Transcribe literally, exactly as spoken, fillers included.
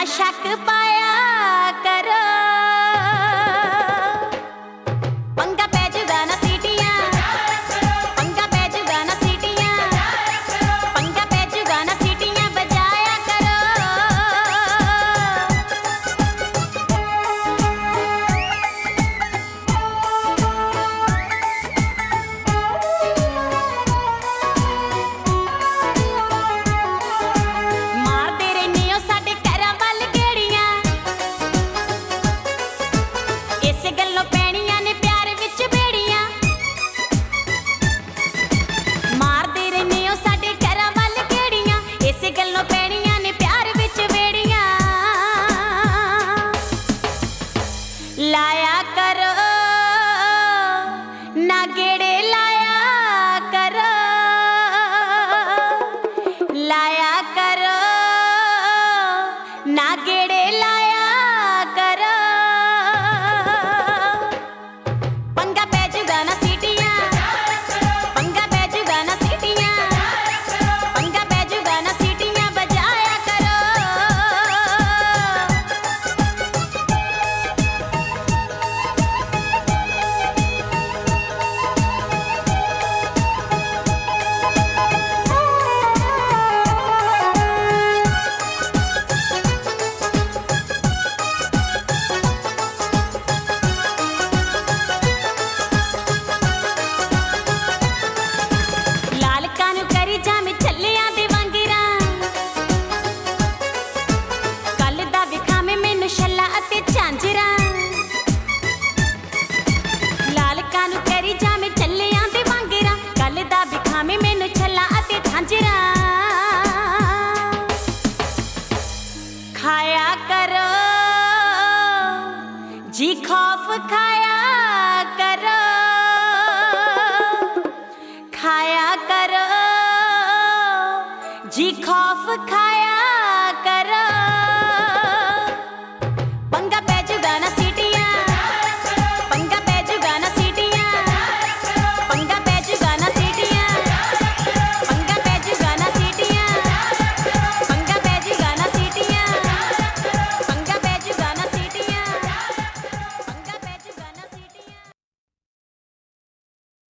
शक पाया करो, पंगा पै जुगा ना सीटियां, पंगा पै जुगा ना सीटियां, पंगा पै जुगा ना सीटियां बजाया करो। मारदे रहने हो साडे घरां वल गेड़ियां, इस गल्लों पैणियां ने प्यार विच बेड़ियां। मारदे रहने हो साडे घरां वल गेड़ियां, इस गल्लों पैणियां ने प्यार विच बेड़ियां। लाया करो ना गेड़े लाया करो, लाया करो ना गेड़े लाया करो। पंगा पै जुगा ना सीटियां, पंगा पै जुगा ना सीटियां, पंगा पै जुगा ना सीटियां बजाया करो। लाल कानू करी जामे छल्लियां दे वांगरां, कल दा विखावे मैनू छल्ला अते झांजरां। लाल कानू करी जामे छल्लियां दे वांगरां, कल दा विखावे मैनू छल्ला अते झांजरां। खाया करो जी खौफ खाया करो, खाया करो जी खौफ खाया करो।